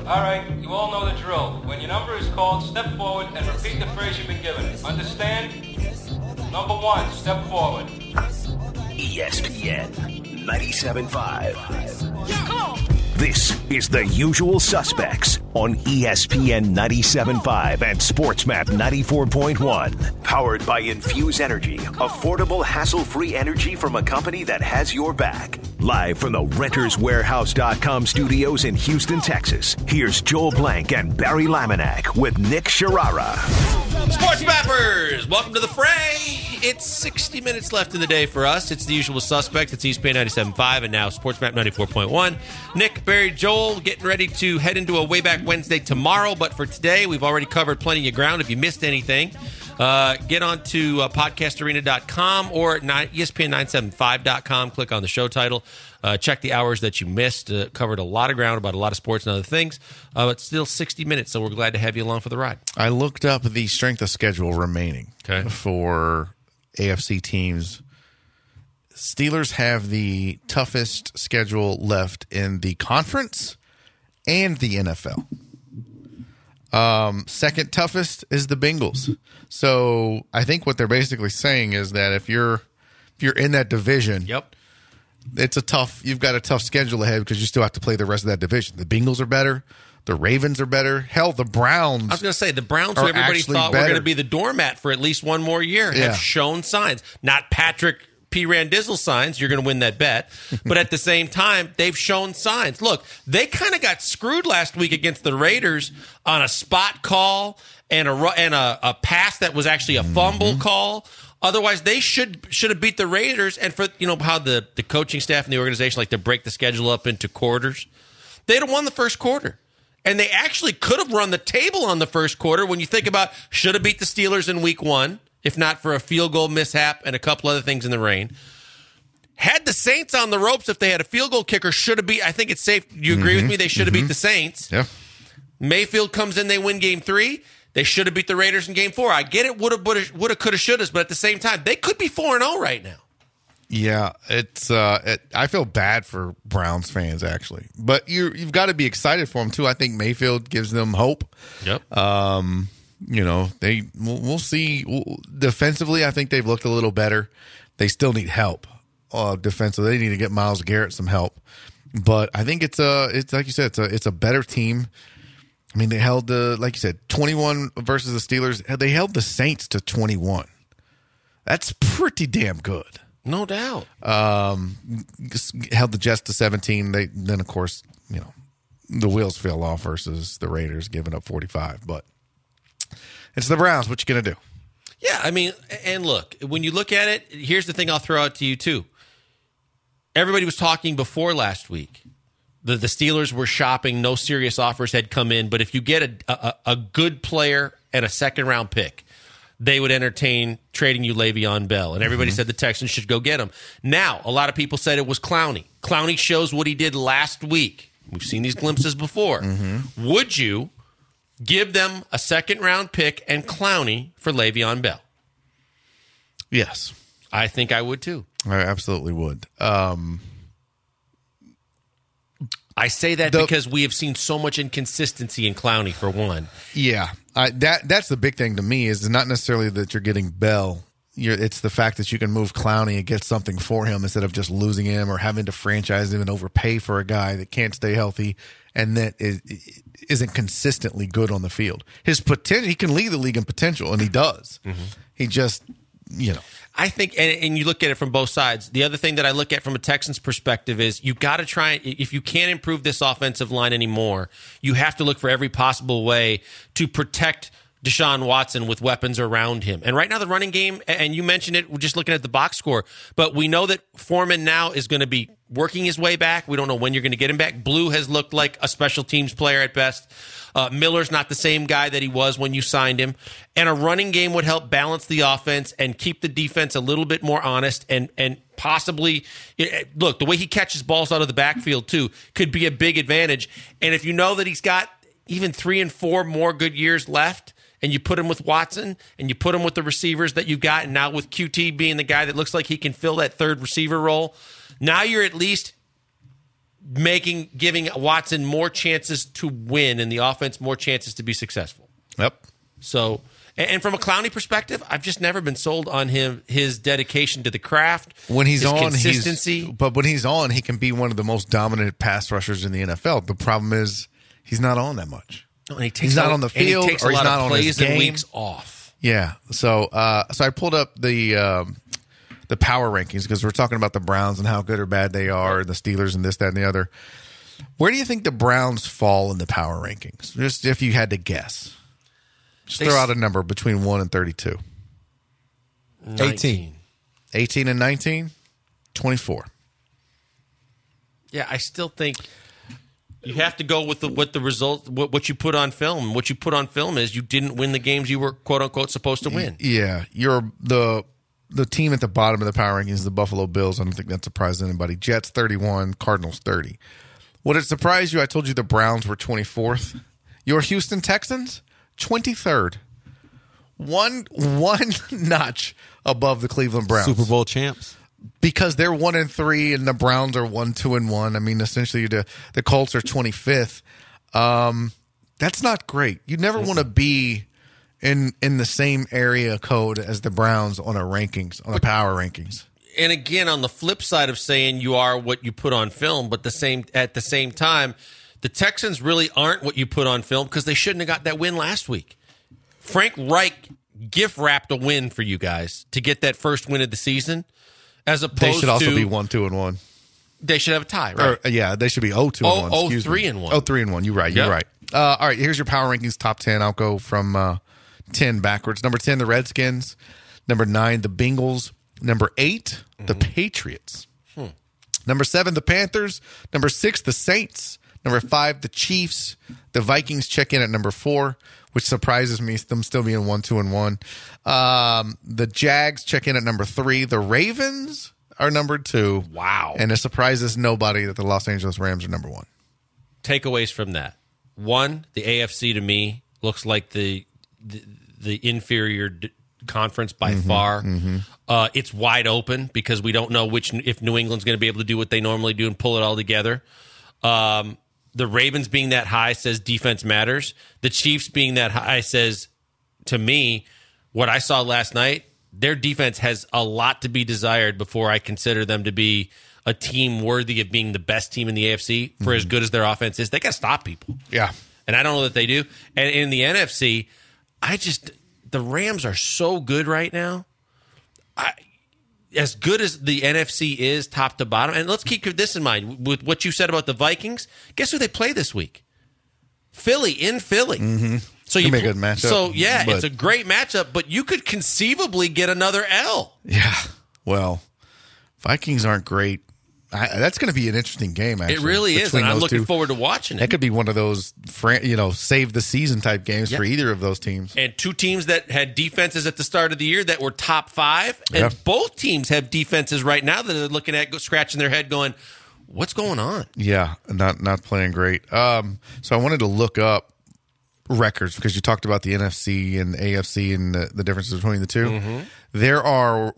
All right, you all know the drill. When your number is called, step forward and repeat the phrase you've been given. Understand? Number 1, step forward. ESPN 97.5. Come on. This is The Usual Suspects on ESPN 97.5 and SportsMap 94.1. Powered by Infuse Energy, affordable, hassle-free energy from a company that has your back. Live from the RentersWarehouse.com studios in Houston, Texas, here's Joel Blank and Barry Laminack with Nick Sharara. Sports Mappers, welcome to the fray. It's 60 minutes left in the day for us. It's The Usual Suspects. It's ESPN 97.5 and now SportsMap 94.1. Nick, Barry, Joel getting ready to head into a Way Back Wednesday tomorrow. But for today, we've already covered plenty of ground. If you missed anything, get on to podcastarena.com or ESPN975.com. Click on the show title. Check the hours that you missed. Covered a lot of ground about a lot of sports and other things. But still 60 minutes, so we're glad to have you along for the ride. I looked up the strength of schedule remaining for AFC teams. Steelers have the toughest schedule left in the conference and the NFL. Second toughest is the Bengals. So I think what they're basically saying is that if you're in that division, it's you've got a tough schedule ahead because you still have to play the rest of that division. The Bengals are better. The Ravens are better. Hell, the Browns. I was going to say, the Browns, who everybody thought were going to be the doormat for at least one more year, have shown signs. Not Patrick P. Randizzle signs. You're going to win that bet. But at the same time, they've shown signs. Look, they kind of got screwed last week against the Raiders on a spot call and a pass that was actually a fumble call. Otherwise, they should have beat the Raiders. And for how the coaching staff and the organization like to break the schedule up into quarters, they'd have won the first quarter. And they actually could have run the table on the first quarter when you think about should have beat the Steelers in week 1, if not for a field goal mishap and a couple other things in the rain. Had the Saints on the ropes if they had a field goal kicker, should have beat. I think it's safe. You agree with me? They should have beat the Saints. Yeah. Mayfield comes in, they win game 3. They should have beat the Raiders in game 4. I get it, woulda, coulda, shoulda, but at the same time, they could be 4-0 right now. Yeah, it's. I feel bad for Browns fans actually, but you've got to be excited for them too. I think Mayfield gives them hope. Yep. We'll see. Defensively, I think they've looked a little better. They still need help defensively. They need to get Myles Garrett some help. But I think it's like you said, it's a better team. I mean, they held 21 versus the Steelers. They held the Saints to 21. That's pretty damn good. No doubt. Held the Jets to 17. Then of course, the wheels fell off versus the Raiders, giving up 45. But it's the Browns. What you gonna do? Yeah, I mean, and look, when you look at it, here's the thing I'll throw out to you too. Everybody was talking before last week. The Steelers were shopping. No serious offers had come in. But if you get a good player and a second-round pick, they would entertain trading you Le'Veon Bell. And everybody said the Texans should go get him. Now, a lot of people said it was Clowney. Clowney shows what he did last week. We've seen these glimpses before. Would you give them a second-round pick and Clowney for Le'Veon Bell? Yes. I think I would too. I absolutely would. I say that because we have seen so much inconsistency in Clowney, for one. Yeah. That's the big thing to me is not necessarily that you're getting Bell. It's the fact that you can move Clowney and get something for him instead of just losing him or having to franchise him and overpay for a guy that can't stay healthy and that isn't consistently good on the field. His potential, he can lead the league in potential, and he does. He just, I think, and you look at it from both sides. The other thing that I look at from a Texans perspective is you got to try, if you can't improve this offensive line anymore, you have to look for every possible way to protect Deshaun Watson with weapons around him. And right now the running game, and you mentioned it, we're just looking at the box score, but we know that Foreman now is going to be working his way back. We don't know when you're going to get him back. Blue has looked like a special teams player at best. Miller's not the same guy that he was when you signed him. And a running game would help balance the offense and keep the defense a little bit more honest and possibly, look, the way he catches balls out of the backfield too could be a big advantage. And if you know that he's got even 3 and 4 more good years left, and you put him with Watson, and you put him with the receivers that you've got, and now with QT being the guy that looks like he can fill that third receiver role, now you're at least giving Watson more chances to win and the offense more chances to be successful. Yep. So, and from a Clowney perspective, I've just never been sold on his dedication to the craft. When he's his on, consistency. But when he's on, he can be one of the most dominant pass rushers in the NFL. The problem is he's not on that much. No, and he's not on the field, or he's not on his plays game. and weeks off. Yeah. So I pulled up the power rankings because we're talking about the Browns and how good or bad they are, and the Steelers and this, that, and the other. Where do you think the Browns fall in the power rankings? Just if you had to guess. Just throw out a number between 1 and 32. 18. 18 and 19? 24. Yeah, I still think you have to go with what the result, what you put on film. What you put on film is you didn't win the games you were quote unquote supposed to win. Yeah, you're the team at the bottom of the power rankings is the Buffalo Bills. I don't think that surprised anybody. Jets 31, Cardinals 30. Would it surprise you? I told you the Browns were 24th. Your Houston Texans 23rd. One notch above the Cleveland Browns. Super Bowl champs. Because they're 1-3 and the Browns are 1-2-1. I mean, essentially the Colts are 25th. That's not great. You never want to be in the same area code as the Browns on a power rankings. And again, on the flip side of saying you are what you put on film, but at the same time, the Texans really aren't what you put on film because they shouldn't have got that win last week. Frank Reich gift wrapped a win for you guys to get that first win of the season. As opposed to, they should also be 1-2-1. They should have a tie, right? Yeah, they should be 0-2-1. 0-3-1. 0-3-1. You're right. You're right. All right, here's your power rankings top 10. I'll go from 10 backwards. Number 10, the Redskins. Number 9, the Bengals. Number 8, the Patriots. Number 7, the Panthers. Number 6, the Saints. Number 5, the Chiefs. The Vikings check in at number 4, which surprises me, them still being 1-2-1. The Jags check in at number 3. The Ravens are number 2. Wow. And it surprises nobody that the Los Angeles Rams are number 1. Takeaways from that. 1, the AFC to me looks like the inferior conference by far. It's wide open because we don't know if New England's going to be able to do what they normally do and pull it all together. The Ravens being that high says defense matters. The Chiefs being that high says, to me, what I saw last night, their defense has a lot to be desired before I consider them to be a team worthy of being the best team in the AFC for as good as their offense is. They got to stop people. Yeah. And I don't know that they do. And in the NFC, the Rams are so good right now. As good as the NFC is top to bottom, and let's keep this in mind with what you said about the Vikings. Guess who they play this week? Philly in Philly. So you make a good matchup. So yeah, it's a great matchup, but you could conceivably get another L. Yeah. Well, Vikings aren't great. That's going to be an interesting game, actually. It really is, and I'm looking forward to watching it. That could be one of those, save the season type games for either of those teams. And two teams that had defenses at the start of the year that were top 5, and both teams have defenses right now that they're looking at, scratching their head, going, "What's going on?" Yeah, not playing great. So I wanted to look up records because you talked about the NFC and AFC and the differences between the two. There are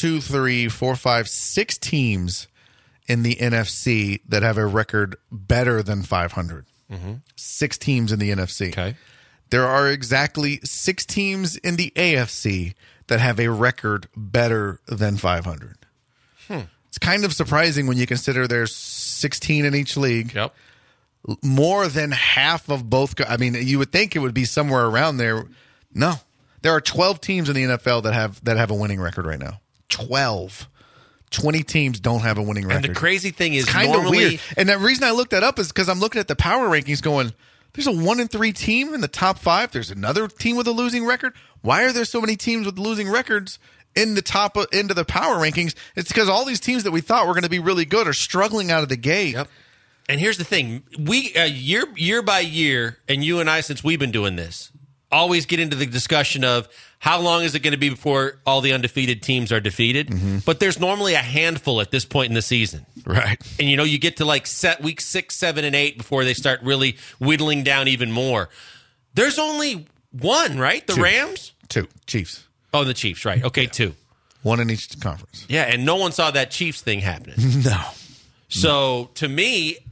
6 teams in the NFC that have a record better than 500. 6 teams in the NFC. Okay. There are exactly 6 teams in the AFC that have a record better than 500. It's kind of surprising when you consider there's 16 in each league. Yep. More than half of both. I mean, you would think it would be somewhere around there. No. There are 12 teams in the NFL that have a winning record right now. 12. 20 teams don't have a winning record. And the crazy thing is, kind of weird. And the reason I looked that up is because I'm looking at the power rankings going, there's a 1-3 team in the top 5. There's another team with a losing record. Why are there so many teams with losing records in the top into the power rankings? It's because all these teams that we thought were going to be really good are struggling out of the gate. Yep. And here's the thing. We year by year, and you and I, since we've been doing this, always get into the discussion of how long is it going to be before all the undefeated teams are defeated? But there's normally a handful at this point in the season. Right. And, you get to week 6, 7, and 8 before they start really whittling down even more. There's only one, right? The 2. Rams? 2. Chiefs. Oh, the Chiefs, right. Okay, 2. 1 in each conference. Yeah, and no one saw that Chiefs thing happening. No. So, to me,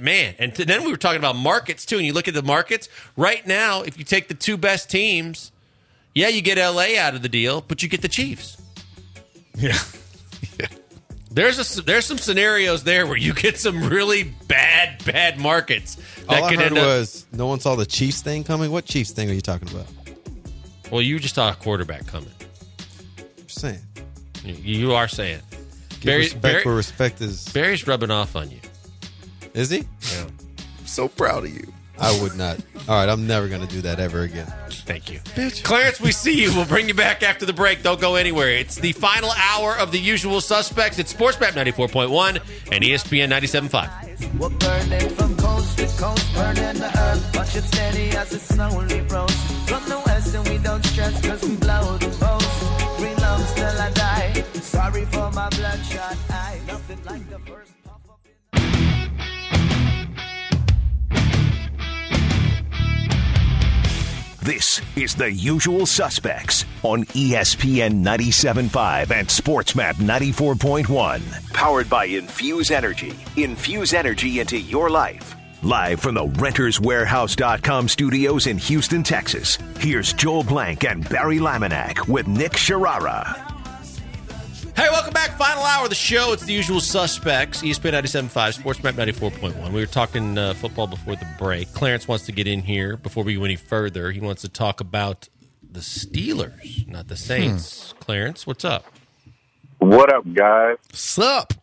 man. And then we were talking about markets, too. And you look at the markets. Right now, if you take the two best teams, yeah, you get L.A. out of the deal, but you get the Chiefs. Yeah. There's some scenarios there where you get some really bad markets. All I heard was no one saw the Chiefs thing coming. What Chiefs thing are you talking about? Well, you just saw a quarterback coming. I'm saying. You are saying. Respect where respect is. Barry's rubbing off on you. Is he? Yeah. I'm so proud of you. I would not. All right, I'm never going to do that ever again. Thank you. Bitch. Clarence, we see you. We'll bring you back after the break. Don't go anywhere. It's the final hour of The Usual Suspects. It's SportsMap 94.1 and ESPN 97.5. We're burning from coast to coast, burning the earth, watch it steady as it slowly rolls. From the west and we don't stress cause we blow the most. 3 lungs till I die, sorry for my bloodshot eye. Nothing like the first puff up in This is The Usual Suspects on ESPN 97.5 and SportsMap 94.1. Powered by Infuse Energy. Infuse energy into your life. Live from the RentersWarehouse.com studios in Houston, Texas. Here's Joel Blank and Barry Laminack with Nick Sharara. Hey, welcome back. Final hour of the show. It's The Usual Suspects, ESPN 97.5, SportsMap 94.1. We were talking football before the break. Clarence wants to get in here before we go any further. He wants to talk about the Steelers, not the Saints. Clarence, what's up? What up, guys? Sup?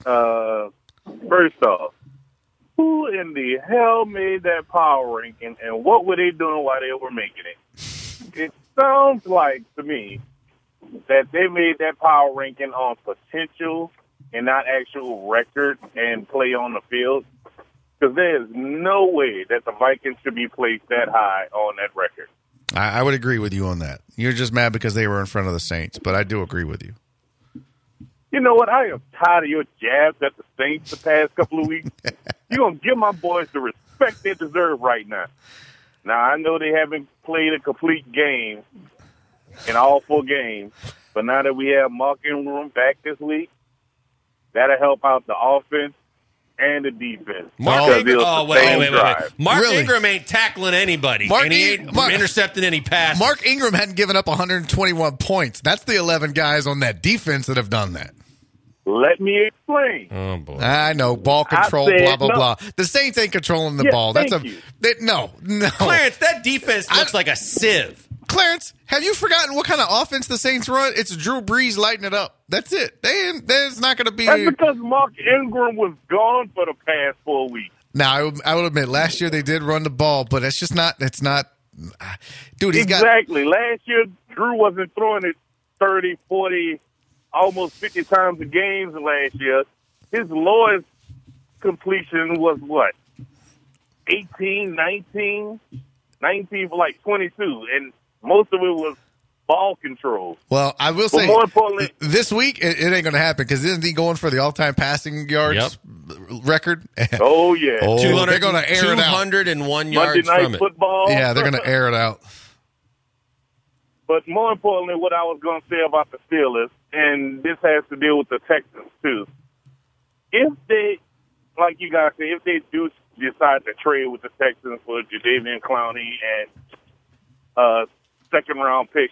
First off, who in the hell made that power ranking, and what were they doing while they were making it? It sounds like, to me, that they made that power ranking on potential and not actual record and play on the field. Because there is no way that the Vikings should be placed that high on that record. I would agree with you on that. You're just mad because they were in front of the Saints, but I do agree with you. You know what? I am tired of your jabs at the Saints the past couple of weeks. You're going to give my boys the respect they deserve right now. Now, I know they haven't played a complete game in all 4 games, but now that we have Mark Ingram back this week, that'll help out the offense and the defense. Mark Ingram, wait. Mark Really? Ingram ain't tackling anybody, and he ain't intercepting any passes. Mark Ingram hadn't given up 121 points. That's the 11 guys on that defense that have done that. Let me explain. Oh, boy. I know, ball control, said blah, blah, no. blah. The Saints ain't controlling the Yeah, ball. That's thank you. No. Clarence, that defense looks like a sieve. Clarence, have you forgotten what kind of offense the Saints run? It's Drew Brees lighting it up. That's it. There's not going to be. That's because Mark Ingram was gone for the past 4 weeks. Now, I will admit, last year they did run the ball, but it's just not. It's not. Dude, he's Exactly. Last year, Drew wasn't throwing it 30, 40, almost 50 times a game last year. His lowest completion was what? 18, 19 for like 22. And most of it was ball control. Well, I will say, more importantly, this week it ain't going to happen because isn't he going for the all-time passing yards record? Oh, yeah. They're going to air it out. 201 Monday yards Night from it. Football. Yeah, they're going to air it out. But more importantly, what I was going to say about the Steelers, and this has to deal with the Texans, too. If they, like you guys say, if they do decide to trade with the Texans for Jadeveon Clowney and second-round pick,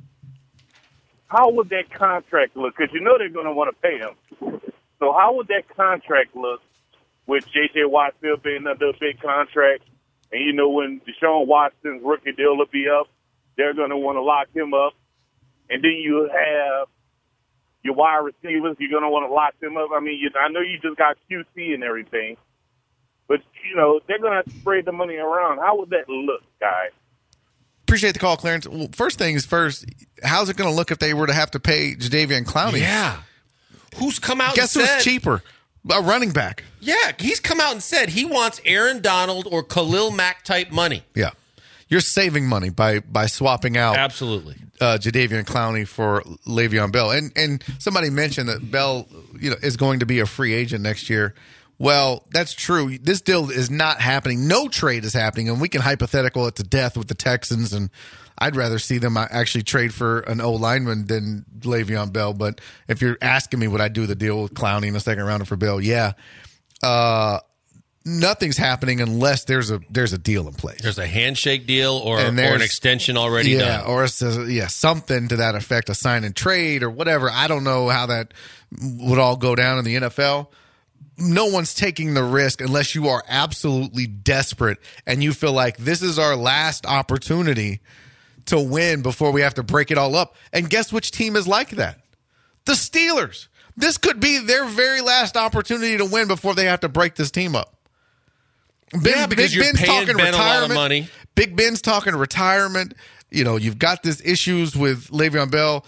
how would that contract look? Because you know they're going to want to pay him. So how would that contract look with J.J. Watt still being another big contract? And you know when Deshaun Watson's rookie deal will be up, they're going to want to lock him up. And then you have your wide receivers. You're going to want to lock them up. I mean, I know you just got QC and everything. But, you know, they're going to have to spread the money around. How would that look, guys? Appreciate the call, Clarence. Well, first things first, how's it going to look if they were to have to pay Jadeveon Clowney? Yeah. Who's come out Guess and said... who's cheaper? A running back. Yeah, he's come out and said he wants Aaron Donald or Khalil Mack type money. Yeah. You're saving money by swapping out Absolutely. Jadeveon Clowney for Le'Veon Bell. And somebody mentioned that Bell, is going to be a free agent next year. Well, that's true. This deal is not happening. No trade is happening, and we can hypothetical it to death with the Texans, and I'd rather see them actually trade for an O-lineman than Le'Veon Bell. But if you're asking me would I do the deal with Clowney in the second round for Bell, yeah. nothing's happening unless there's a deal in place. There's a handshake deal or an extension already done. Or something to that effect, a sign and trade or whatever. I don't know how that would all go down in the NFL. No one's taking the risk unless you are absolutely desperate and you feel like this is our last opportunity to win before we have to break it all up. And guess which team is like that? The Steelers. This could be their very last opportunity to win before they have to break this team up. Because you're paying Ben a lot of money. Big Ben's talking retirement. You've got this issues with Le'Veon Bell.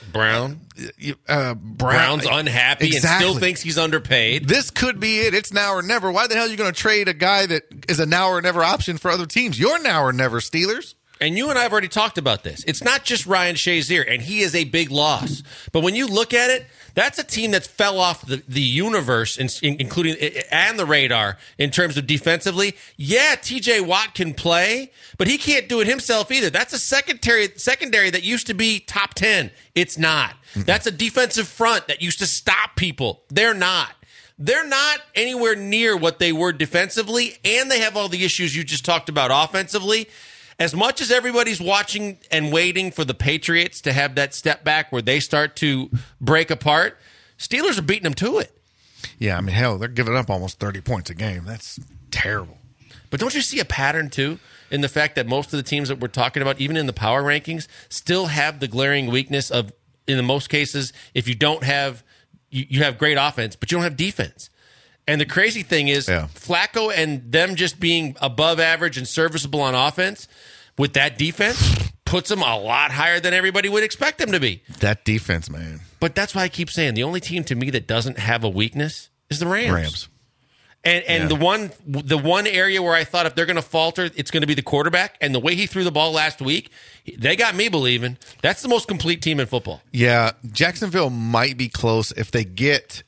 Brown's unhappy and still thinks he's underpaid. This could be it. It's now or never. Why the hell are you going to trade a guy that is a now or never option for other teams? You're now or never, Steelers. And you and I have already talked about this. It's not just Ryan Shazier, and he is a big loss. But when you look at it, that's a team that fell off the universe, including and the radar in terms of defensively. Yeah, T.J. Watt can play, but he can't do it himself either. That's a secondary that used to be top 10. It's not. Mm-hmm. That's a defensive front that used to stop people. They're not. They're not anywhere near what they were defensively, and they have all the issues you just talked about offensively. As much as everybody's watching and waiting for the Patriots to have that step back where they start to break apart, Steelers are beating them to it. Yeah, I mean, hell, they're giving up almost 30 points a game. That's terrible. But don't you see a pattern, too, in the fact that most of the teams that we're talking about, even in the power rankings, still have the glaring weakness of, in the most cases, if you don't have, you have great offense, but you don't have defense. And the crazy thing is, Flacco and them just being above average and serviceable on offense with that defense puts them a lot higher than everybody would expect them to be. That defense, man. But that's why I keep saying the only team to me that doesn't have a weakness is the Rams. And the one area where I thought if they're going to falter, it's going to be the quarterback. And the way he threw the ball last week, they got me believing that's the most complete team in football. Yeah, Jacksonville might be close if they get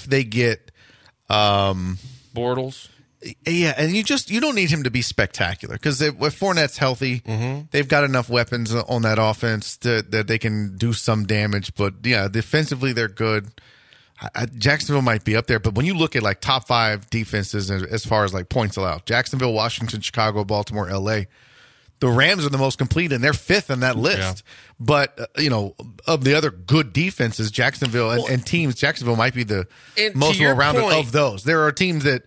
Bortles. Yeah, and you don't need him to be spectacular because if Fournette's healthy, they've got enough weapons on that offense that they can do some damage. But yeah, defensively they're good. Jacksonville might be up there, but when you look at like top 5 defenses as far as like points allowed, Jacksonville, Washington, Chicago, Baltimore, LA, the Rams are the most complete and they're 5th on that list. Yeah. But, of the other good defenses, Jacksonville and teams, Jacksonville might be the most well-rounded of those. There are teams that,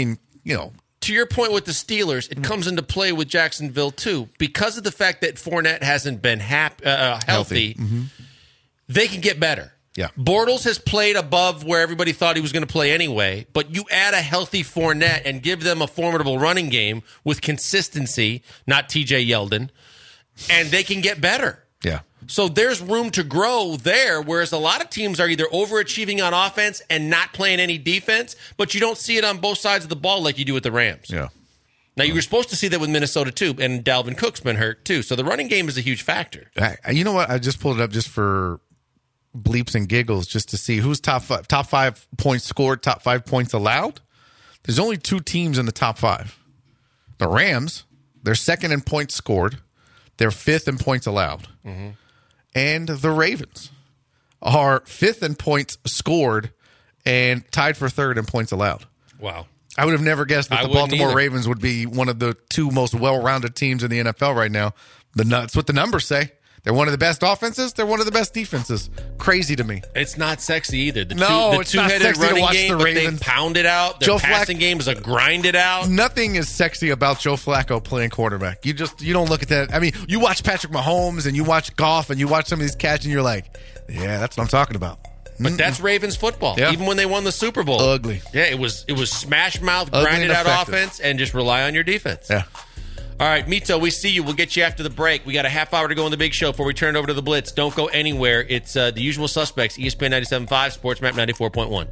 to your point with the Steelers, it comes into play with Jacksonville too. Because of the fact that Fournette hasn't been healthy, they can get better. Yeah. Bortles has played above where everybody thought he was going to play anyway, but you add a healthy Fournette and give them a formidable running game with consistency, not TJ Yeldon, and they can get better. Yeah. So there's room to grow there, whereas a lot of teams are either overachieving on offense and not playing any defense, but you don't see it on both sides of the ball like you do with the Rams. Yeah. Now, you were supposed to see that with Minnesota, too, and Dalvin Cook's been hurt, too. So the running game is a huge factor. You know what? I just pulled it up just for bleeps and giggles just to see who's top 5 points scored, top 5 points allowed. There's only 2 teams in the top 5. The Rams, they're 2nd in points scored. They're 5th in points allowed. Mm-hmm. And the Ravens are 5th in points scored and tied for 3rd in points allowed. Wow. I would have never guessed that the Baltimore Ravens would be one of the 2 most well-rounded teams in the NFL right now. That's what the numbers say. They're one of the best offenses. They're one of the best defenses. Crazy to me. It's not sexy either. The it's not two-headed sexy running to watch game, the Ravens. They pound it out. Their passing game is a grind it out. Nothing is sexy about Joe Flacco playing quarterback. You don't look at that. I mean, you watch Patrick Mahomes and you watch Goff and you watch some of these catches and you're like, yeah, that's what I'm talking about. But that's Ravens football. Yeah. Even when they won the Super Bowl. Ugly. Yeah, it was smash mouth, grinded out offense, and just rely on your defense. Yeah. All right, Mito, we see you. We'll get you after the break. We got a half hour to go in the big show before we turn it over to the Blitz. Don't go anywhere. It's the usual suspects, ESPN 97.5, SportsMap 94.1.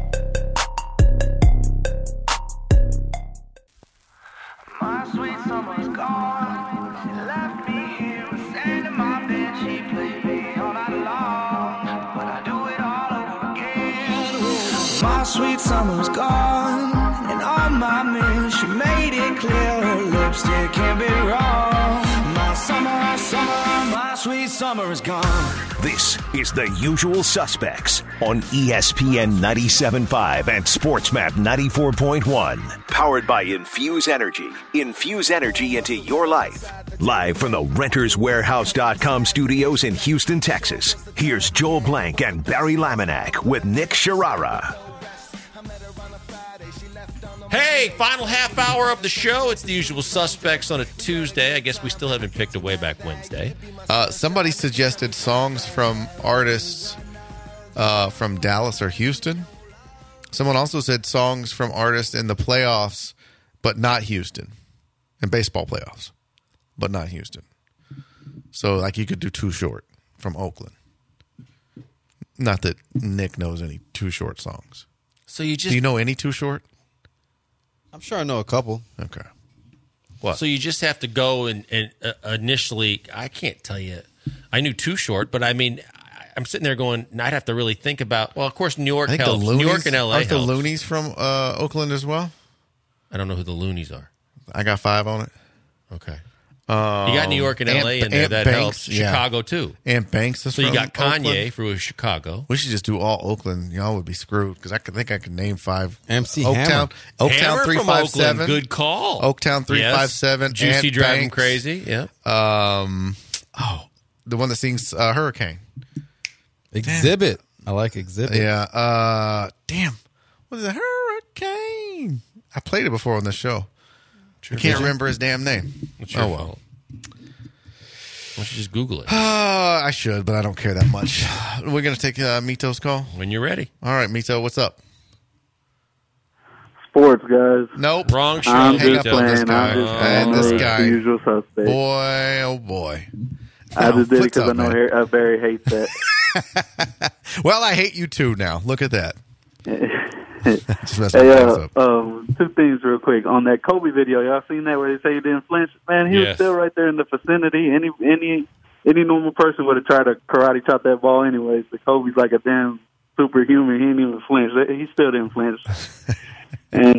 My sweet summer's gone. She left me here, was sand in my bed. She played me all night long, but I do it all over again. My sweet summer's gone, and on my mirror she made it clear her lipstick can't be wrong. My summer, my sweet summer is gone. This is The Usual Suspects on ESPN 97.5 and SportsMap 94.1. Powered by Infuse Energy. Infuse energy into your life. Live from the RentersWarehouse.com studios in Houston, Texas. Here's Joel Blank and Barry Laminack with Nick Sharara. Hey, final half hour of the show. It's The Usual Suspects on a Tuesday. I guess we still haven't picked a way back Wednesday. Somebody suggested songs from artists from Dallas or Houston. Someone also said songs from artists in the playoffs, but not Houston. In baseball playoffs, but not Houston. So, like, you could do Too Short from Oakland. Not that Nick knows any Too Short songs. So you just Do you know any Too Short? I'm sure I know a couple. Okay. So you just have to go and initially, I can't tell you. I knew Too Short, but I mean, I'm sitting there going, I'd have to really think about. Well, of course, New York I think helps. the Loonies, New York and LA aren't the helps. Loonies from Oakland as well? I don't know who the Loonies are. I got 5 on it. Okay. You got New York and LA in there. That Banks, helps. yeah. Chicago, too. Ant Banks is So you from got Kanye Oakland. for Chicago. We should just do all Oakland. Y'all would be screwed because I think I could name 5. MC Oaktown, Hammer. Oaktown Hammer from 357. Oakland. Good call. Oaktown 357. Yes. Juicy Ant Driving Banks. Crazy. Yeah. The one that sings Hurricane. Exhibit. I like Exhibit. Yeah. Damn. What is it? Hurricane. I played it before on the show. I can't remember his damn name. It's your Oh, well. fault. Why don't you just Google it I should, but I don't care that much. We're going to take Mito's call. when you're ready? All right, Mito, what's up? Sports, guys. Nope. Wrong show. I'm Hang just up on this playing. guy. I'm just And this playing guy. the usual suspect. Boy, oh boy. I just did it What's because I up, know man? Barry hates that. Well, I hate you too now. Look at that. Just messing Hey, things up. 2 things real quick. On that Kobe video, y'all seen that where they say he didn't flinch? Man, he was Yes. still right there in the vicinity. Any normal person would have tried to karate chop that ball anyways, but Kobe's like a damn superhuman. He didn't even flinch. He still didn't flinch. And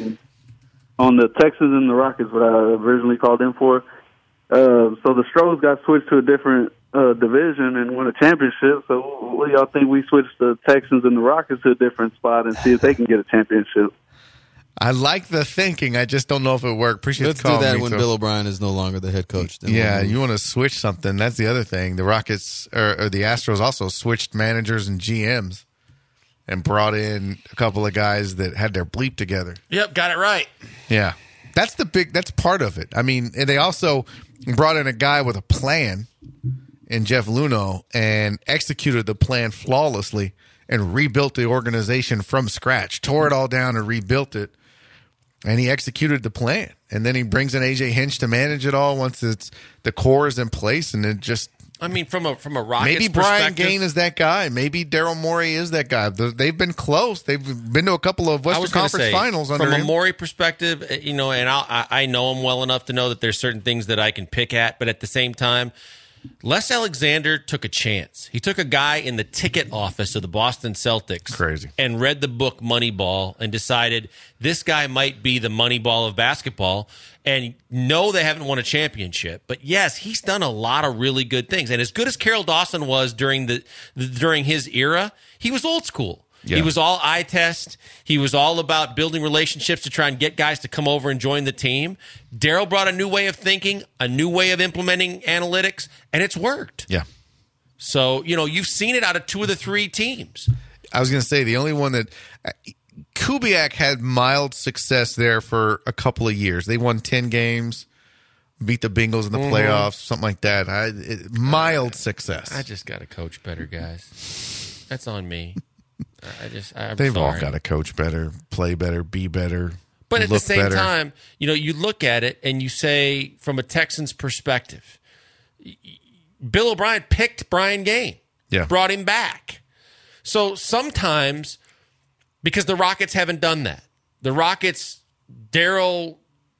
on the Texans and the Rockets, what I originally called in for, so the Stros got switched to a different division and won a championship. So what do y'all think we switch the Texans and the Rockets to a different spot and see if they can get a championship? I like the thinking. I just don't know if it worked. Appreciate Let's the call, do that Mito. when Bill O'Brien is no longer the head coach. Then Yeah, we'll move. you want to switch something. That's the other thing. The Rockets or the Astros also switched managers and GMs and brought in a couple of guys that had their bleep together. Yep, got it right. Yeah. That's part of it. I mean, and they also brought in a guy with a plan in Jeff Luhnow and executed the plan flawlessly and rebuilt the organization from scratch, tore it all down and rebuilt it. And he executed the plan. And then he brings in A.J. Hinch to manage it all once the core is in place. And it just I mean, from a Rockets maybe Brian perspective, Gain is that guy. Maybe Daryl Morey is that guy. They've been close. They've been to a couple of I Western was gonna Conference say, finals under from a him. Morey perspective, and I know him well enough to know that there's certain things that I can pick at, but at the same time, Les Alexander took a chance. He took a guy in the ticket office of the Boston Celtics. Crazy. And read the book Moneyball and decided this guy might be the Moneyball of basketball. And no, they haven't won a championship. But yes, he's done a lot of really good things. And as good as Carroll Dawson was during his era, he was old school. Yeah. He was all eye test. He was all about building relationships to try and get guys to come over and join the team. Daryl brought a new way of thinking, a new way of implementing analytics, and it's worked. Yeah. So, you've seen it out of 2 of the 3 teams. I was going to say the only one that Kubiak had mild success there for a couple of years. They won 10 games, beat the Bengals in the playoffs, something like that. Mild success. I just got to coach better, guys. That's on me. I'm They've all sorry. got to coach better, play better, be better. But at the look same better. time, you look at it and you say, from a Texans perspective, Bill O'Brien picked Brian Gain, brought him back. So sometimes, because the Rockets haven't done that, the Rockets, Daryl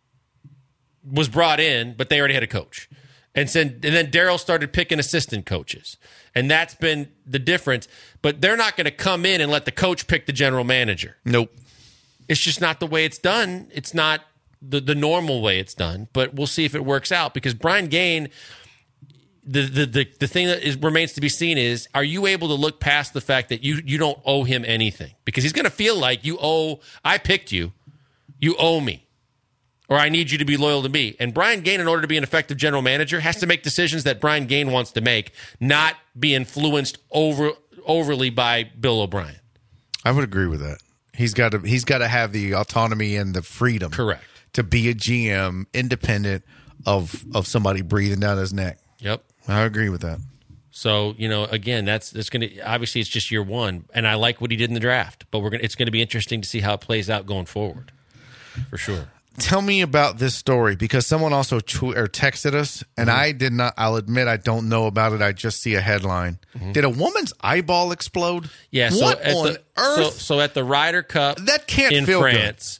was brought in, but they already had a coach. And then Daryl started picking assistant coaches. And that's been the difference. But they're not going to come in and let the coach pick the general manager. Nope. It's just not the way it's done. It's not the normal way it's done. But we'll see if it works out. Because Brian Gain, the thing that remains to be seen is, are you able to look past the fact that you don't owe him anything? Because he's going to feel like I picked you, you owe me, or I need you to be loyal to me. And Brian Gaine, in order to be an effective general manager, has to make decisions that Brian Gaine wants to make, not be influenced overly by Bill O'Brien. I would agree with that. He's got to have the autonomy and the freedom, correct, to be a GM independent of somebody breathing down his neck. Yep, I agree with that. So, again, that's going to, obviously it's just year one, and I like what he did in the draft, but it's going to be interesting to see how it plays out going forward, for sure. Tell me about this story, because someone also texted us, and I'll admit I don't know about it. I just see a headline. Did a woman's eyeball explode? Yeah. So what on earth? So at the Ryder Cup that can't in feel France,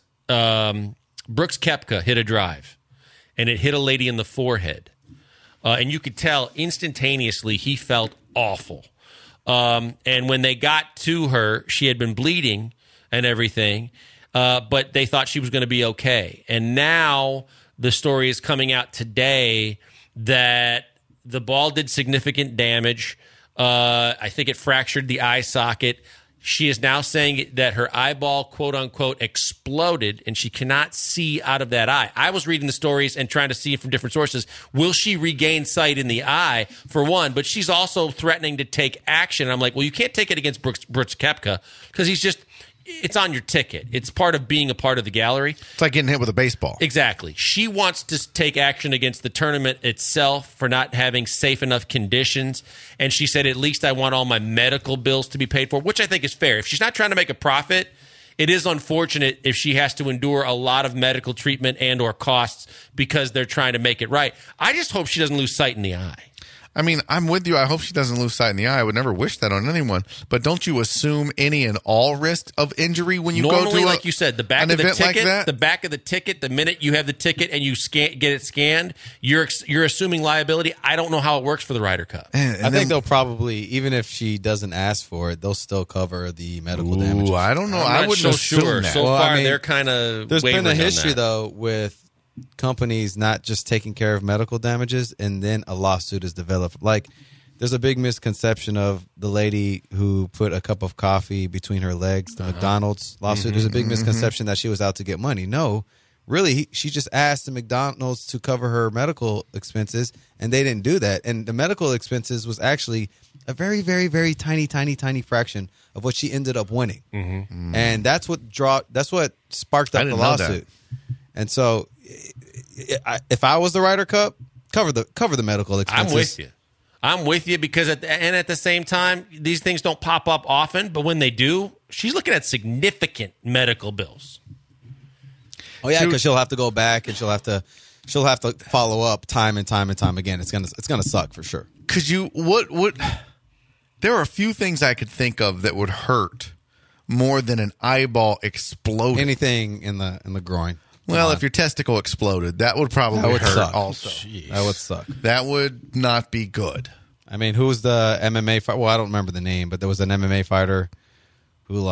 Brooks Koepka hit a drive, and it hit a lady in the forehead. And you could tell instantaneously he felt awful. And when they got to her, she had been bleeding and everything, but they thought she was going to be okay. And now the story is coming out today that the ball did significant damage. I think it fractured the eye socket. She is now saying that her eyeball, quote unquote, exploded, and she cannot see out of that eye. I was reading the stories and trying to see from different sources. Will she regain sight in the eye, for one? But she's also threatening to take action. I'm like, well, you can't take it against Brooks Koepka, because it's on your ticket. It's part of being a part of the gallery. It's like getting hit with a baseball. Exactly. She wants to take action against the tournament itself for not having safe enough conditions. And she said, at least I want all my medical bills to be paid for, which I think is fair. If she's not trying to make a profit, it is unfortunate if she has to endure a lot of medical treatment and or costs because they're trying to make it right. I just hope she doesn't lose sight in the eye. I mean, I'm with you. I hope she doesn't lose sight in the eye. I would never wish that on anyone. But don't you assume any and all risk of injury when you go to like you said, the back of the ticket, like the back of the ticket, the minute you have the ticket and you get it scanned, you're assuming liability. I don't know how it works for the Ryder Cup. I think they'll probably, even if she doesn't ask for it, they'll still cover the medical damages. I don't know. I wouldn't so assume sure. that. So far, they're kind of there's been a wavering on history that. though with companies not just taking care of medical damages and then a lawsuit is developed. Like, there's a big misconception of the lady who put a cup of coffee between her legs, the McDonald's lawsuit. There's a big misconception that she was out to get money. No, really, she just asked the McDonald's to cover her medical expenses, and they didn't do that. And the medical expenses was actually a very, very, very tiny, tiny, tiny fraction of what she ended up winning. And that's what sparked up the lawsuit. And so, if I was the Ryder Cup, cover the medical expenses. I'm with you because at the same time, these things don't pop up often, but when they do, she's looking at significant medical bills. Oh yeah, because she'll have to go back and she'll have to follow up time and time and time again. It's gonna suck for sure. Could you there are a few things I could think of that would hurt more than an eyeball exploding. Anything in the groin. Well, if your testicle exploded, that would probably hurt suck. also. That would suck. That would not be good. I mean, who was the MMA fighter? Well, I don't remember the name, but there was an MMA fighter who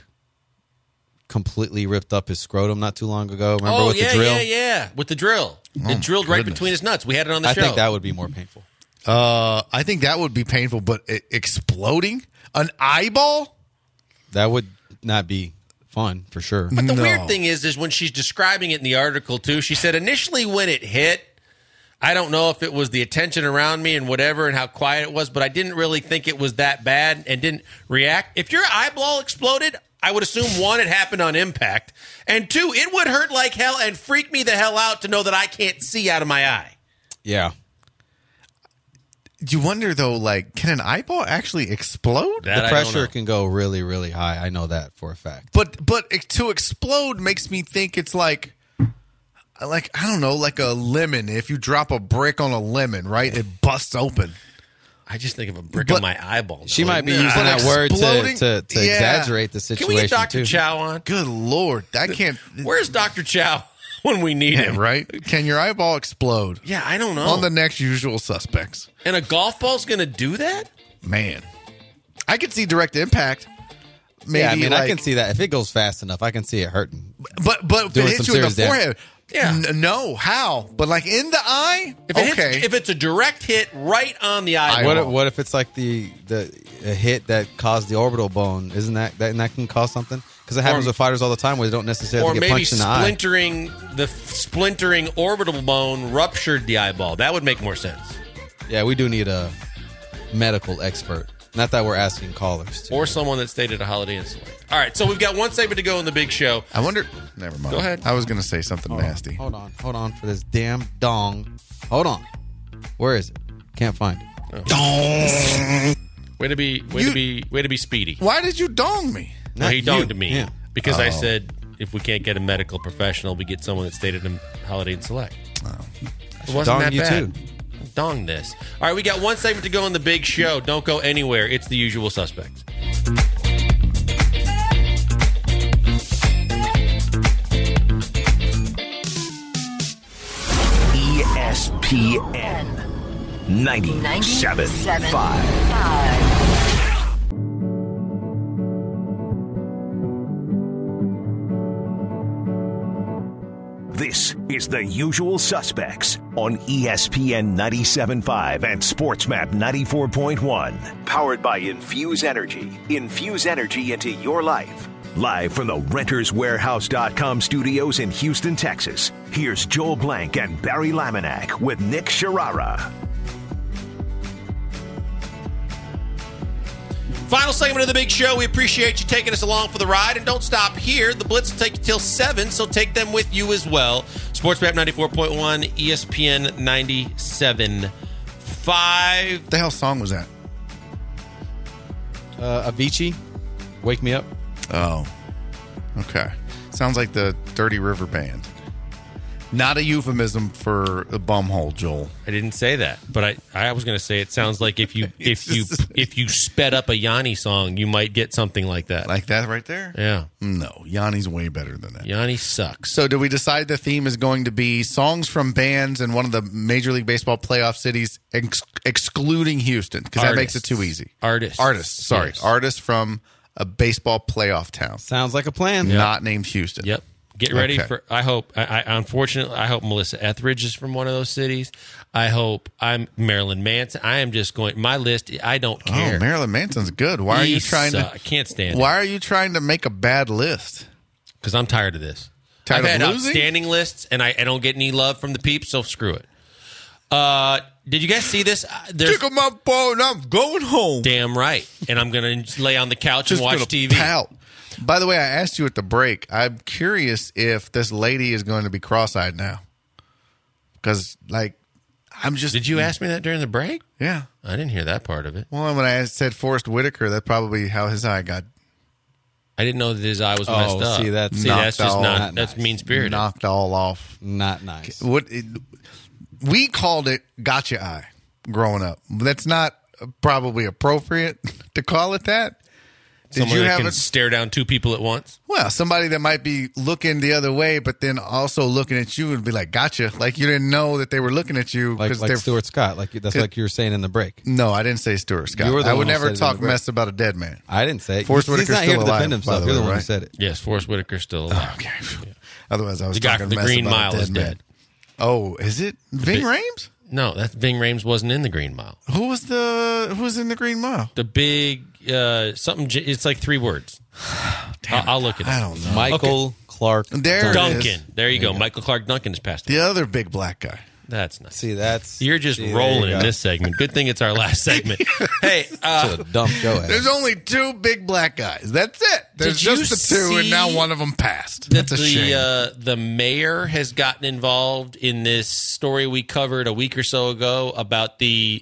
completely ripped up his scrotum not too long ago. Remember with the drill? Yeah, with the drill. It drilled right between his nuts. We had it on the show. I think that would be more painful. I think that would be painful, but exploding an eyeball? That would not be fun for sure. But the weird thing is when she's describing it in the article too, she said initially when it hit, I don't know if it was the attention around me and whatever and how quiet it was, but I didn't really think it was that bad and didn't react. If your eyeball exploded, I would assume, one, it happened on impact, and two, it would hurt like hell and freak me the hell out to know that I can't see out of my eye. Yeah. Do you wonder, though, can an eyeball actually explode? The pressure can go really, really high. I know that for a fact. But to explode makes me think it's like I don't know, like a lemon. If you drop a brick on a lemon, right, it busts open. I just think of a brick on my eyeball. She might be using that word to exaggerate the situation. Can we get Dr. too. Chow on? Good Lord. I can't. Where's Dr. Chow when we need him? Right? Can your eyeball explode? Yeah, I don't know. On the next Usual Suspects. And a golf ball's going to do that? Man. I could see direct impact. maybe. Yeah, I mean, like, I can see that. If it goes fast enough, I can see it hurting. But if it Doing hits some you in the serious forehead, Yeah. no, how? But like in the eye, If it's a direct hit right on the eyeball. What if it's like a hit that caused the orbital bone? Isn't that can cause something? Because it happens with fighters all the time where they don't necessarily or get maybe punched in the eye. splintering orbital bone ruptured the eyeball. That would make more sense. Yeah, we do need a medical expert. Not that we're asking callers to. Or someone that stayed at a Holiday Inn Select. All right, so we've got one segment to go in the big show. I wonder. Never mind. Go ahead. I was going to say something nasty. Hold on for this damn dong. Hold on. Where is it? Can't find it. Way to be speedy. Why did you dong me? No, he Not you, donged me him. because I said if we can't get a medical professional, we get someone that stayed at a Holiday Inn Select. It wasn't dong that you bad. too. Dong this. All right, we got one segment to go in the big show. Don't go anywhere. It's the usual suspects. ESPN 97.5. This is The Usual Suspects on ESPN 97.5 and SportsMap 94.1. Powered by Infuse Energy. Infuse energy into your life. Live from the RentersWarehouse.com studios in Houston, Texas. Here's Joel Blank and Barry Laminack with Nick Sharara. Final segment of the big show. We appreciate you taking us along for the ride. And don't stop here. The Blitz will take you till 7, so take them with you as well. SportsMap 94.1, ESPN 97.5. What the hell song was that? Avicii, Wake Me Up. Oh, okay. Sounds like the Dirty River Band. Not a euphemism for a bumhole, Joel. I didn't say that, but I was going to say it sounds like if you sped up a Yanni song, you might get something like that. Like that right there? Yeah. No, Yanni's way better than that. Yanni sucks. So do we decide the theme is going to be songs from bands in one of the Major League Baseball playoff cities, excluding Houston? Because that makes it too easy. Artists. Sorry. Yes. Artists from a baseball playoff town. Sounds like a plan. Not named Houston. Yep. Get ready Okay. for. I hope. Unfortunately, I hope Melissa Etheridge is from one of those cities. I hope I'm Marilyn Manson. I am just going. My list. I don't care. Oh, Marilyn Manson's good. Why are you trying to? I can't stand. Why are you trying to make a bad list? Because I'm tired of this. Tired I've of had losing? outstanding lists, and I don't get any love from the peeps. So screw it. Did you guys see this? There's Pick up my phone. I'm going home. damn right, and I'm gonna lay on the couch Just and watch gonna TV. pout. By the way, I asked you at the break. I'm curious if this lady is going to be cross-eyed now. Because, I'm just. Did you ask me that during the break? Yeah. I didn't hear that part of it. Well, when I said Forrest Whitaker, that's probably how his eye got I didn't know that his eye was messed up. see, that's that's just all- not. That's mean spirited. knocked all off. Not nice. We called it gotcha eye growing up. That's not probably appropriate to call it that. Did Someone you that have can a stare down two people at once. well, somebody that might be looking the other way, but then also looking at you and be like, "Gotcha!" Like you didn't know that they were looking at you Like they're. Stuart Scott. That's like you were saying in the break. No, I didn't say Stuart Scott. You were the I one would who never said it in talk the break. mess about a dead man. I didn't say it. Forrest He's Whitaker's not here still to defend alive, himself. by the You're the way, one who right? said it. Yes, Forrest Whitaker's still alive. Okay. Otherwise, I was The guy talking from the mess Green about Mile a dead is man. dead. Oh, is it Ving big- Rhames? No, that Ving Rhames wasn't in the Green Mile. Who was in the Green Mile? The big something. It's like 3 words. I'll look it up. I don't know. Michael Clark. There it Duncan. is. There you go. Michael Clark Duncan is passed away. The other big black guy. That's nice. See, that's You're just see, there rolling you in go. this segment. Good thing it's our last segment. Hey, Should have dumped Joe. There's only 2 big black guys. That's it. There's Did you just the 2, and see now one of them passed. that That's a shame. the mayor has gotten involved in this story we covered a week or so ago about the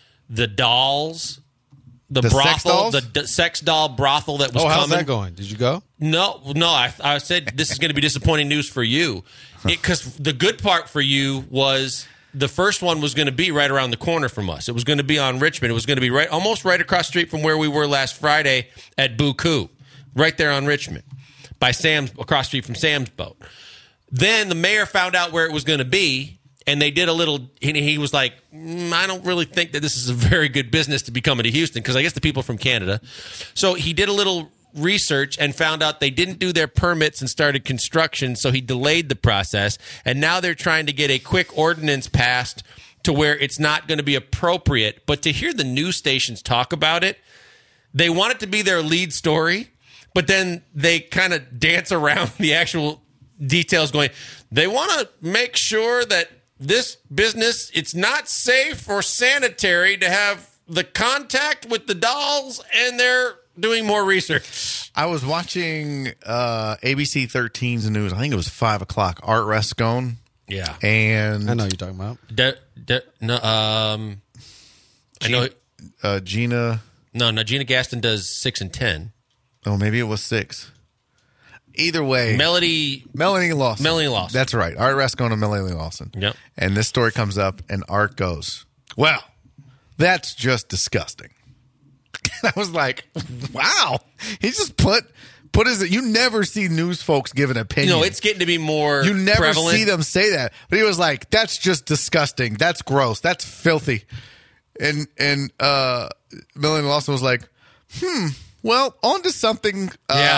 dolls, the The sex brothel, dolls? the sex doll brothel that was Oh, how's coming. that going? Did you go? No. I said this is going to be disappointing news for you because the good part for you was the first one was going to be right around the corner from us. It was going to be on Richmond. It was going to be almost right across the street from where we were last Friday at Buku, right there on Richmond, by Sam's, across the street from Sam's boat. Then the mayor found out where it was going to be, and they did a little. He was like, I don't really think that this is a very good business to be coming to Houston because I guess the people are from Canada. So he did a little research and found out they didn't do their permits and started construction, so he delayed the process. And now they're trying to get a quick ordinance passed to where it's not going to be appropriate. But to hear the news stations talk about it, they want it to be their lead story, but then they kind of dance around the actual details going, they want to make sure that this business, it's not safe or sanitary to have the contact with the dolls, and they're doing more research. I was watching ABC 13's news. I think it was 5 o'clock. Art Rascone. Yeah. And I know what you're talking about. I know. Gina. No, Gina Gaston does 6 and 10. Oh, maybe it was 6. Either way. Melanie Lawson. Melanie Lawson. That's right. Art Rascone and Melanie Lawson. Yep. And this story comes up, and Art goes, well, that's just disgusting. I was like, wow. He just put his, you never see news folks give an opinion. No, it's getting to be more You never prevalent. see them say that. But he was like, that's just disgusting. That's gross. That's filthy. And Melanie Lawson was like, well, on to something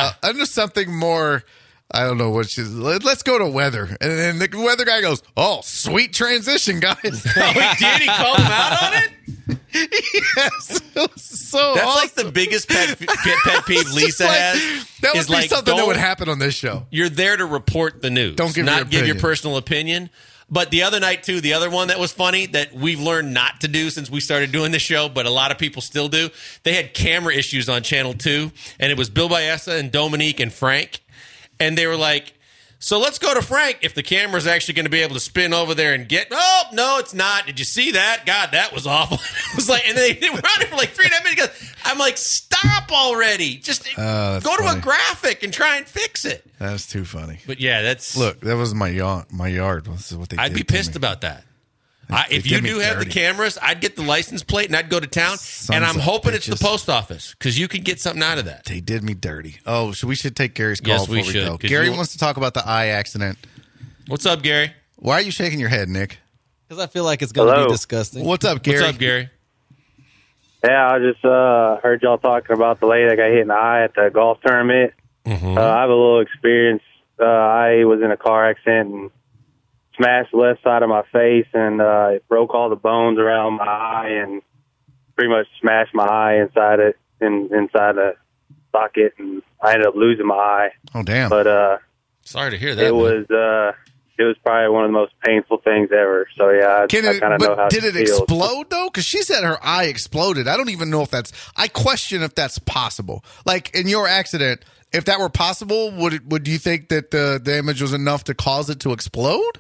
more, I don't know what she's, let's go to weather. And then the weather guy goes, oh, sweet transition, guys. Oh, he did? He called him out on it? Yes. It was so That's awesome. like the biggest pet peeve It's Lisa just like, has. that would is be like, something that don't- would happen on this show. You're there to report the news. Don't give your not give your opinion. personal opinion. But the other night, too, the other one that was funny that we've learned not to do since we started doing this show, but a lot of people still do, they had camera issues on Channel 2, and it was Bill Baeza and Dominique and Frank, and they were like, so let's go to Frank if the camera's actually going to be able to spin over there and get, oh, no, it's not. Did you see that? God, that was awful. It was like, and they were on it for like 3.5 minutes. I'm like, stop already. Just go to funny. a graphic and try and fix it. That's too funny. But yeah, that's... Look, that was my yard. This is what they I'd did be to pissed me. about that. They If you did me do have the dirty. cameras, I'd get the license plate and I'd go to town. Sons and I'm of hoping it's the bitches. post office because you can get something out of that. They did me dirty. Oh, so we should take Gary's call Yes, we before we should, go. 'cause Gary you- wants to talk about the eye accident. What's up, Gary? Why are you shaking your head, Nick? Because I feel like it's going to Hello. be disgusting. What's up, Gary? What's up, Gary? Yeah, I just heard y'all talking about the lady that got hit in the eye at the golf tournament. Mm-hmm. I have a little experience. I was in a car accident and smashed the left side of my face, and it broke all the bones around my eye and pretty much smashed my eye inside the socket, and I ended up losing my eye. Oh, damn. But Sorry to hear that. it was probably one of the most painful things ever. So yeah, I kind of know how did it feels. explode though? Because she said her eye exploded. I don't even know if that's. I question if that's possible. Like in your accident, if that were possible, would you think that the damage was enough to cause it to explode?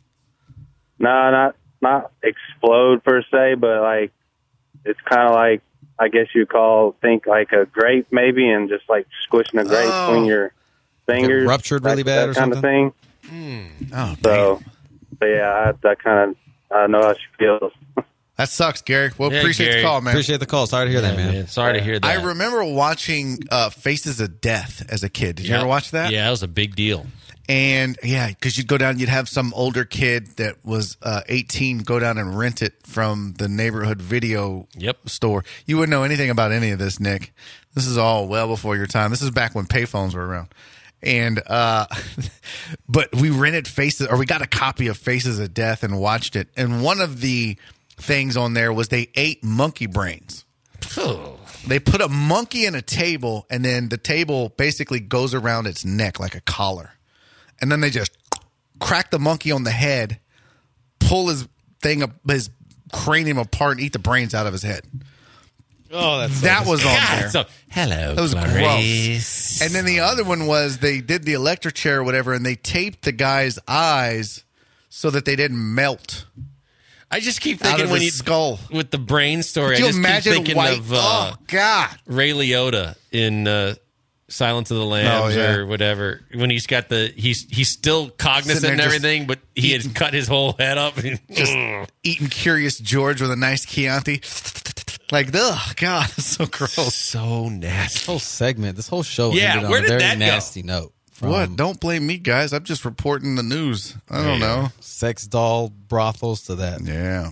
No, not explode per se, but like it's kind of like I guess you think like a grape maybe, and just like squishing a grape between your fingers, ruptured really bad that or kind something? of thing. Oh, So, but yeah, I kind of I know how she feels. that sucks, Gary. Well, Yeah, appreciate Gary. the call, man. Appreciate the call. Sorry to hear that, man. Sorry to hear that. I remember watching Faces of Death as a kid. Did you Yeah. ever watch that? Yeah, that was a big deal. And yeah, because you'd go down, you'd have some older kid that was 18 go down and rent it from the neighborhood video store. You wouldn't know anything about any of this, Nick. This is all well before your time. This is back when payphones were around. And but we rented Faces, or we got a copy of Faces of Death and watched it. And one of the things on there was they ate monkey brains. They put a monkey in a table, and then the table basically goes around its neck like a collar. And then they just crack the monkey on the head, pull his cranium apart, and eat the brains out of his head. Oh, That was on God, there. so, hello, That was Clarice. gross. And then the other one was they did the electric chair or whatever, and they taped the guy's eyes so that they didn't melt I just keep out thinking of when his you skull. with the brain story. Could you I just imagine keep thinking white? of Oh God! Ray Liotta in Silence of the Lambs yeah. or whatever. When he's got he's still cognizant Sitting and there everything, but he had cut his whole head up. Just eating Curious George with a nice Chianti. Like, ugh, God, it's so gross. so nasty. This whole segment, this whole show Yeah, ended on where a did very that go? nasty note. From What? Don't blame me, guys. I'm just reporting the news. I don't know. sex doll brothels to that. Yeah.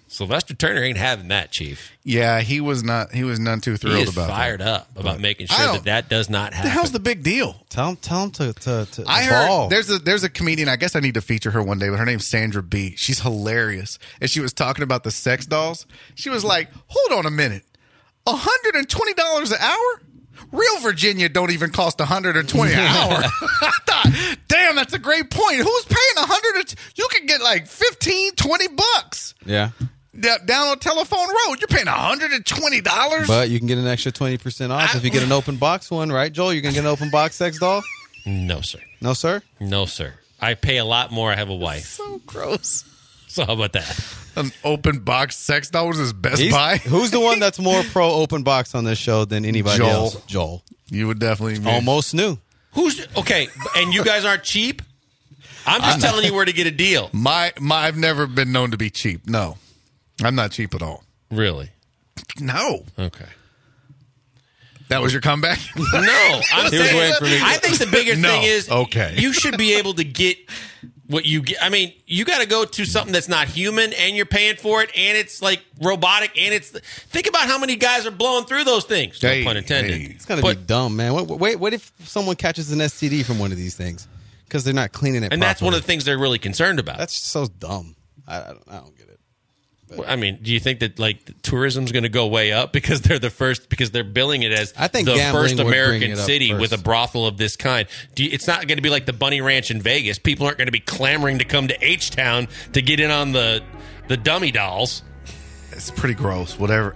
Sylvester Turner ain't having that, Chief. Yeah, he was none too thrilled He is about fired that. up about making sure that does not happen. What the hell's the big deal? Tell him to I ball. heard there's a comedian. I guess I need to feature her one day, but her name's Sandra B. She's hilarious, and she was talking about the sex dolls. She was like, "Hold on a minute, $120 an hour? Real Virginia don't even cost $120 an hour." I thought, damn, that's a great point. Who's paying $100? You can get like $15-$20. Yeah. Down on Telephone Road, you're paying $120. But you can get an extra 20% off if you get an open box one, right, Joel? You can get an open box sex doll? No, sir. No, sir? No, sir. I pay a lot more. I have a wife. So gross. So how about that? An open box sex doll was his Best Buy. Who's the one that's more pro open box on this show than anybody Joel. else? Joel. You would definitely be. Almost new. Who's okay? And you guys aren't cheap? I'm just telling you where to get a deal. I've never been known to be cheap. No. I'm not cheap at all. Really? No. Okay. That was your comeback? No, I'm He was saying, waiting for me. I think the bigger thing is you should be able to get what you get. I mean, you got to go to something that's not human, and you're paying for it, and it's like robotic, and it's think about how many guys are blowing through those things. No pun intended. It's gonna be dumb, man. What if someone catches an STD from one of these things because they're not cleaning it? And that's one of the things they're really concerned about. That's so dumb. I don't get it. I mean, do you think that like tourism's going to go way up because they're the first? Because they're billing it as I think the gambling first would bring American it up city first. with a brothel of this kind. It's not going to be like the Bunny Ranch in Vegas. People aren't going to be clamoring to come to H-Town to get in on the dummy dolls. It's pretty gross. Whatever.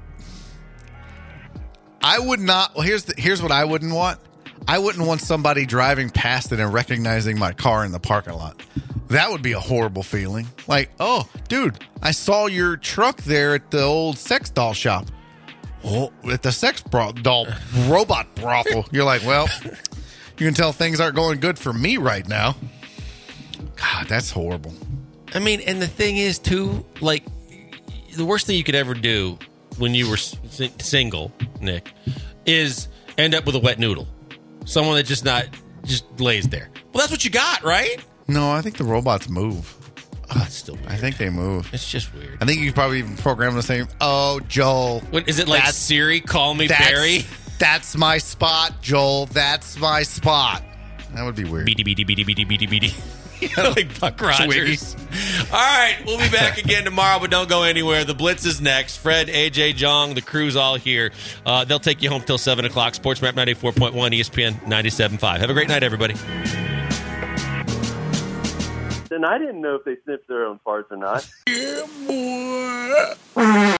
I would not. Well, here's what I wouldn't want. I wouldn't want somebody driving past it and recognizing my car in the parking lot. That would be a horrible feeling. Like, oh, dude, I saw your truck there at the old sex doll shop. Oh, at the sex doll robot brothel. You're like, well, you can tell things aren't going good for me right now. God, that's horrible. I mean, and the thing is, too, like, the worst thing you could ever do when you were single, Nick, is end up with a wet noodle. Someone that just lays there. Well, that's what you got, right? No, I think the robots move. Oh, it's still weird. I think they move. It's just weird. I think you could probably even program the same. Oh, Joel. What, is it like Siri, call me Barry? That's my spot, Joel. That's my spot. That would be weird. Beady, beady, beady, beady, beady, beady. Like Buck Rogers. All right, we'll be back again tomorrow, but don't go anywhere. The Blitz is next. Fred, AJ, Jong, the crew's all here. They'll take you home till 7 o'clock. SportsMap 94.1, ESPN 97.5. Have a great night, everybody. And I didn't know if they sniffed their own farts or not. Yeah, boy.